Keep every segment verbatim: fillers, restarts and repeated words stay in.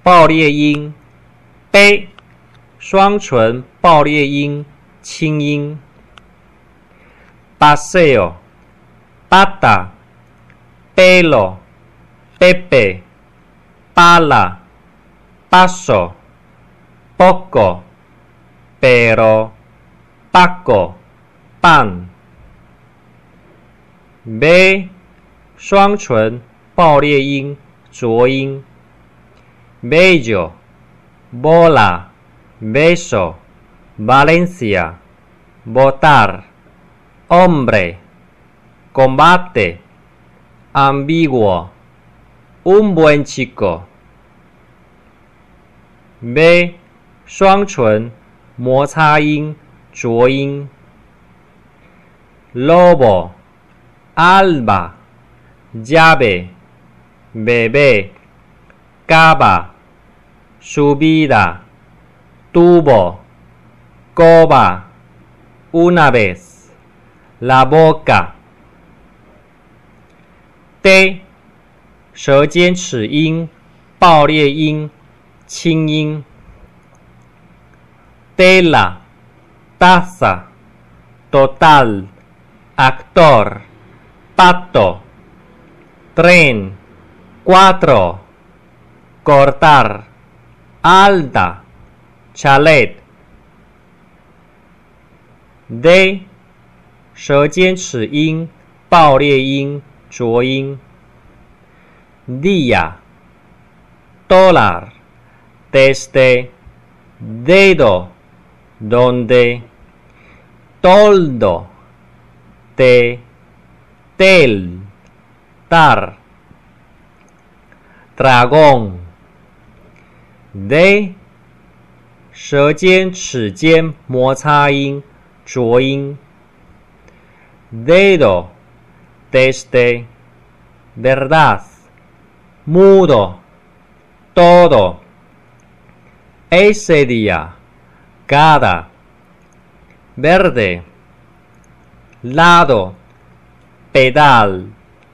爆裂音 b 双唇爆裂音清音 paseo pata pelo pepe pala paso poco pero paco pan b 双唇爆裂音浊音 bello bola beso Valencia votar hombre combate ambiguo un buen chico b 双唇摩擦音浊音 lobo alba llave bebé cava subida tubo coba una vez la boca t 舌尖齿音爆裂音清音 tela taza total actor pato tren cuatro cortar alta chalet d 舌尖齿音爆裂音浊音 día dólar desde dedo donde toldo de del dar dragón d 舌尖齿尖摩擦音浊音 dedo desde verdad mudo todo ese día cada verde lado pedal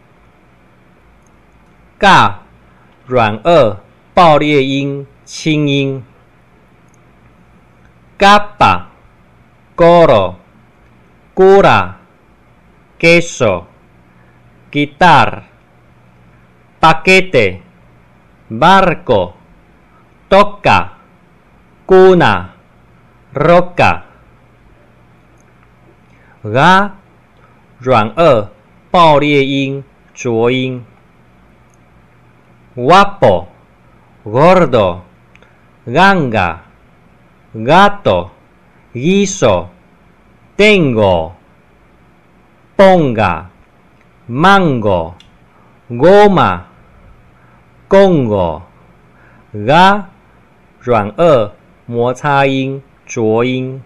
尬软腭爆裂音清音 capa coro cura queso guitar paquete barco toca cuna roca 嘎软腭爆裂音浊音 guapo gordo ganga gato guiso tengo ponga mango goma Congo 嘎软腭摩擦音浊音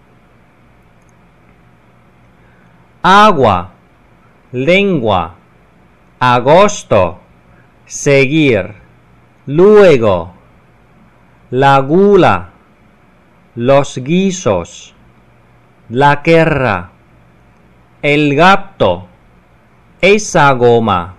agua lengua agosto seguir luego la gula los guisos la guerra el gato esa goma